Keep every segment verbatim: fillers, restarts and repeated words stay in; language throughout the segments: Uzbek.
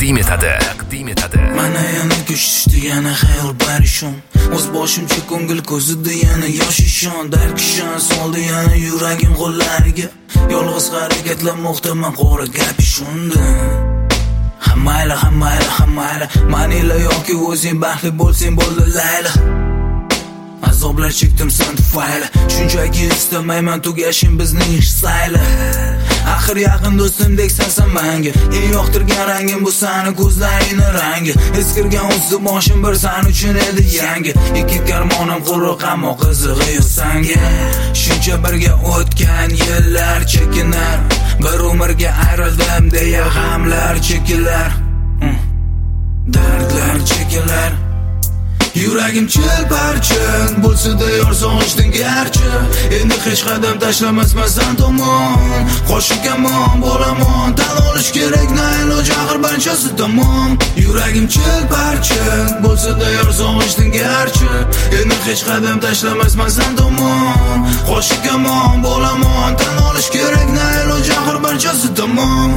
taqdim etadi. Taqdim etadi. Mana yana kuch tushdi, yana xayol parishon. O'z boshimcha ko'ngil ko'zida yana yosh ishon. Darkishon soldi yana yuragim qo'llariga. Yolg'iz harakatlanmoqdaman qora kapishonda. Hammayla, hammayla, hammayla, manila yoki o'zing baxtli bo'lsang bo'ldi layla. Azoblar chekdim sen tufayli, shunchaki istamayman tugashim bizning ish sayli. Axir yaqin do'stim deksan menga, eng yoqtirgan rangim bu sani ko'zlaringning rangi. Eskirgan o'zdi boshim bir san uchun edi yangi. Ikki karmonim quruq ammo qizig'i yo'q sanga. Shuncha birga o'tgan yillar chekinar, bir umrga ayrildim deya g'amlar chekilar, dardlar chekilar. Yuragim chilparchin bo'lsa-da yor sog'ishdan garchi. Endi hech qadam tashlamasman san tomon. Qo'shiq kamon bo'laman, tan olish kerak na iloj axir barchasi tamom. Yuragim chilparchin bo'lsa-da yor sog'ishdan garchi. Endi hech qadam tashlamasman san tomon. Qo'shiq kamon bo'laman, tan olish kerak na iloj axir barchasi tamom.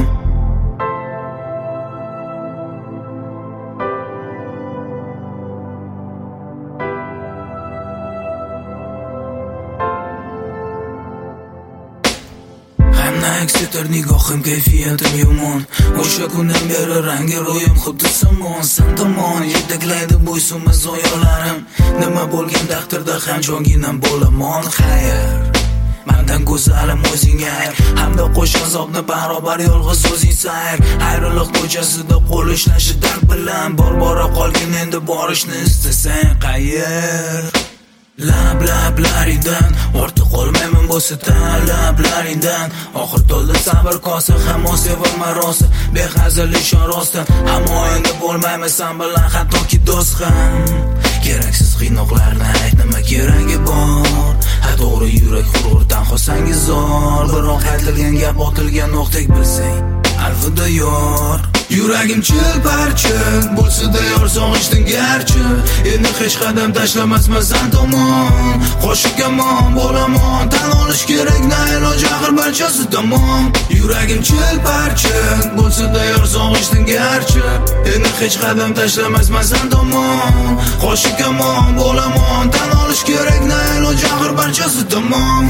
Aksetar nigohim kayfiyatim yomon. O'sha kundan beri rangi ro'yim xuddi somon. Sen tomon yetaklaydi bo'ysunmas zoyolarim. Nima bo'lgan taqdirda ham jonginam bo'laman xayr. Mendan go'zalim o'zingga ayr, hamda qo'sh azobni barobar yolg'iz o'zing sayr. Ayriliq ko'chasida qo'l ishlashi dard bilan bor bora qolgin endi borishni istasang qayer. Lab lablaringdan ortiq qolmayman bo'lsa talablaringdan. Oxir to'ldi sabr kosa, hamma sevilma rosa. Behazil ishon rostdan, ammo endi bo'lmayman sen bilan hattoki do'st ham. Keraksiz qiynoqlarni ayt, nima keragi bor? Ha to'g'ri yurak hururdan xosangiz zor. Biroq aytilgan gap otilgan o'qdek bilsang alvida yor. Yuragim chilparchin bo'lsa-da yor sog'ishdan garchi. Endi hech qadam tashlamasman san tomon. Qo'shiq kamon bo'laman, tan olish kerak na iloj axir barchasi tamom. Yuragim chilparchin bo'lsa-da yor sog'ishdan garchi. Endi hech qadam tashlamasman san tomon. Qo'shiq kamon bo'laman, tan olish kerak na iloj axir barchasi tamom.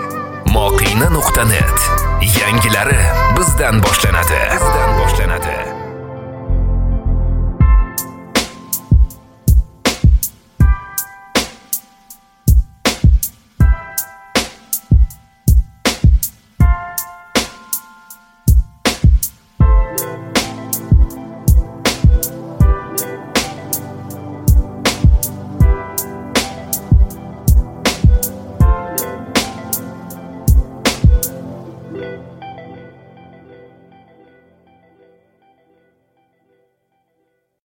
Moqina nuqta net yangilari bizdan boshlanadi. Bizdan boshlanadi.